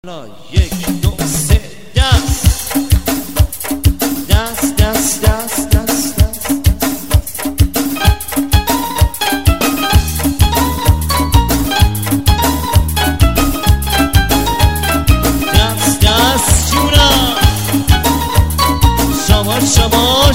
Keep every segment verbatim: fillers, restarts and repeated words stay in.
حالا یک دو سه دست دست دست دست دست دست دست دست جونم شماش شماش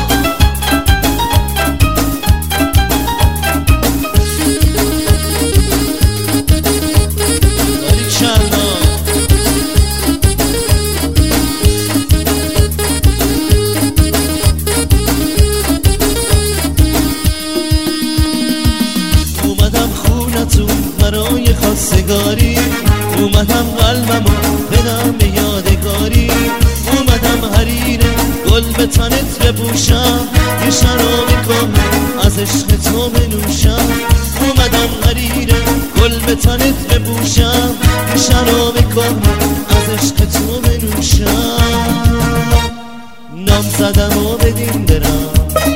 برای خواستگاری اومدم قلبمو بدم به یادگاری، اومدم حریر گل به تنت بپوشم، یه شرابی کنم از عشق تو بنوشم. اومدم حریر گل به تنت بپوشم، یه شرابی کنم از عشق تو بنوشم. نام زدم و بدین برم،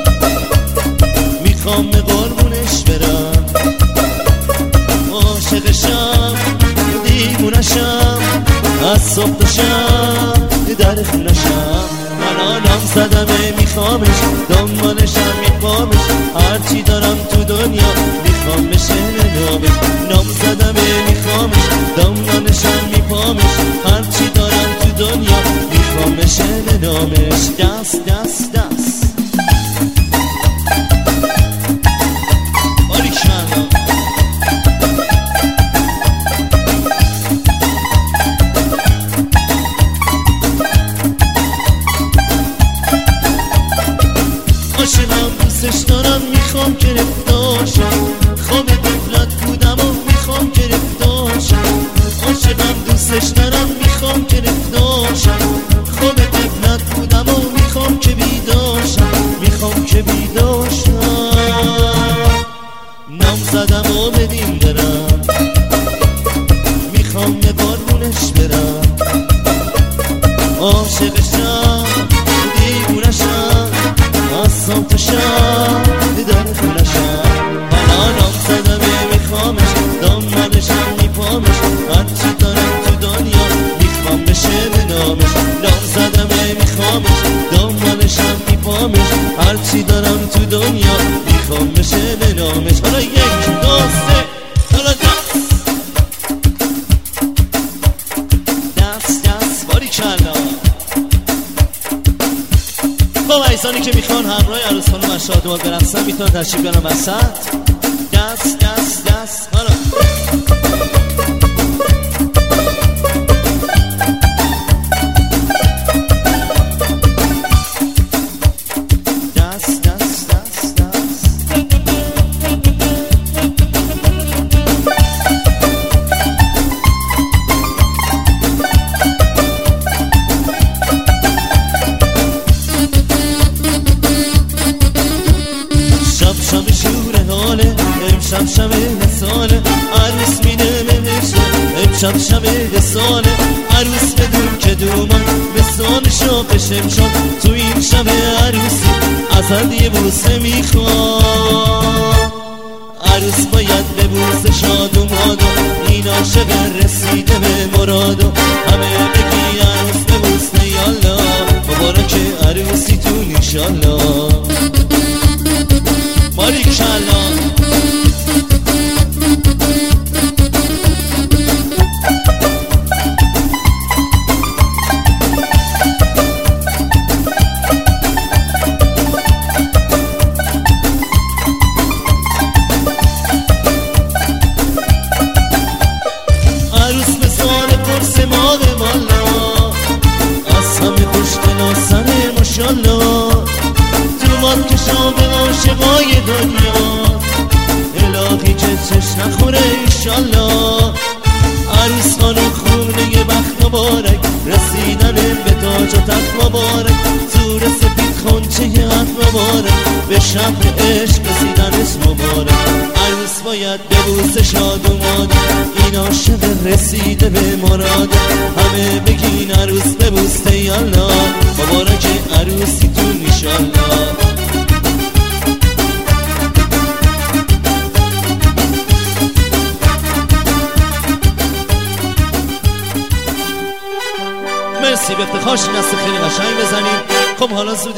میخوام به قربونش برم، عاشقشم دیوونشم، از صبح تا شب در خونشم. حالا نام زدمه میخوامش، دنبالشم میخوامش، هرچی دارم تو دنیا میخوام بشه نامش. نام زدمه میخوامش، دنبالشم میخوامش، هرچی دارم تو دنیا میخوام بشه نامش. دست دست دست باریکلا عاشقم، دوستش دارم، میخوام گرفتاشم، خواب غفلت بودم و میخوام گرفتاشم. عاشقم، دوستش دارم، میخوام گرفتاشم، خواب غفلت بودم و میخوام که بیداشم، میخوام که بیداشم. نام زدم و بدین برم، میخوام به قربونش برم، عاشقشم دیوونشم، از صبح تا شب در خونشم. حالا نام زدمه میخوامش، دنبالشم میپامش، هرچی دارم تو دنیا میخوام بشه به نامش. نام زدمه میخوامش، دنبالشم میپامش، هرچی دارم تو دنیا میخوام بشه به نامش. حالا یک دو سه حالا دست دست دست باریکلا. با عزیزانی که میخوان همراه عروس خانم از شادمان برقصن میتونن تشریف بیارن وسط. دست دست دست حالا دست دست دست دست شب شور حاله، امشب شب حساله، عروس میده بهشه، امشب شب حساله. عروس بدون که دومان بسان شاقش امشب، تو این شب عروسی ازت یه بوسه میخواد. عروس باید ببوسه شاد و ماد، این عاشق رسیده به مراد. همه بگی عروس ببوسه یالا، مبارک عروسیتون انشالله. باریکلا عروس به سال پرس ماه والا، از همه خوشگل و سر ماشالله. تو باد کشا به عاشقای دنیا، الهی که چش نخوره ایشالله. عروس خانم خونه یه بخت مبارک، رسیدن به تاج و تخت مبارک، زور سپید خونچه حق مبارک، به شهر عشق رسیدنش مبارک. عروس باید ببوسه شاد و ماده، این عاشق رسیده به مراد. همه بگین عروس ببوسه یالا، مبارک عروسیتون ایشالله. مرسی به افتخارش دست خیلی قشنگ بزنیم. خب حالا زود